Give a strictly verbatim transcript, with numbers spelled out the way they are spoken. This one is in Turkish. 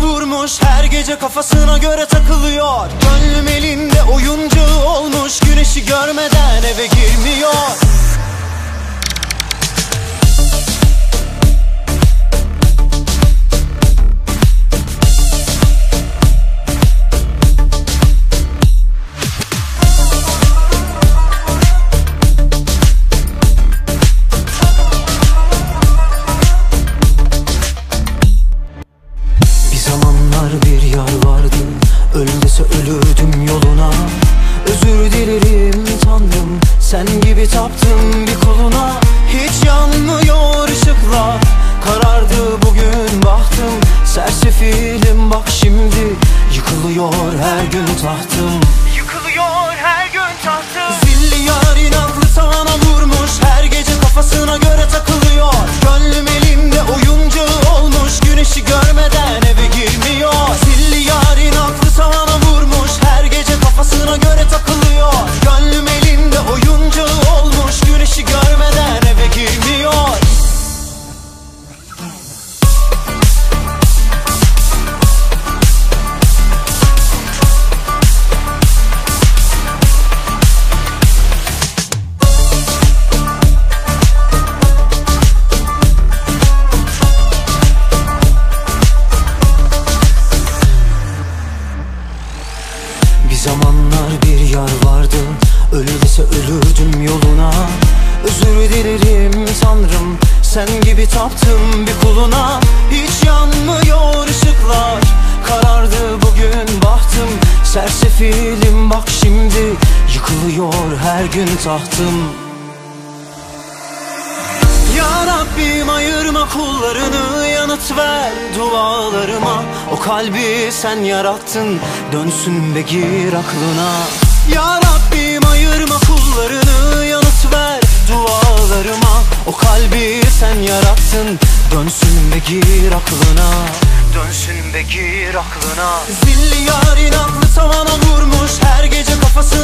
vurmuş, her gece kafasına göre takılıyor. Gönlüm elinde oyuncu olmuş, güneşi görmeden eve girmiyor. Bir yar vardı, öl dese ölürdüm yoluna. Özür dilerim Tanrım, sen gibi taptım bir kuluna. Hiç yanmıyor ışıklar, karardı bugün bahtım. Sersefilim bak şimdi, yıkılıyor her gün tahtım. Yıkılıyor her gün tahtım. Zilli yar inatlı sana vurmuş, her gece kafasına göre takılıyor. Gönlüm elimde oyuncu olmuş, güneşi görmeden eve girmiyor. Zilli yar inatlı sana vurmuş, her gece kafasına göre takılıyor. Gönlüm elimde oyuncu olmuş, güneşi görmeden eve girmiyor. Bir zamanlar bir yar vardı, öl dese ölürdüm yoluna. Özür dilerim Tanrım, sen gibi taptım bir kuluna. Hiç yanmıyor ışıklar, karardı bugün bahtım. Sersefilim bak şimdi, yıkılıyor her gün tahtım. Ya Rabbim ayırma kullarını, yanıt ver dualarıma. O kalbi sen yarattın, dönsün ve gir aklına. Ya Rabbim ayırma kullarını, yanıt ver dualarıma. O kalbi sen yarattın, dönsün ve gir aklına. Dönsün ve gir aklına. Zilli yar inatlı tavana vurmuş, her gece kafası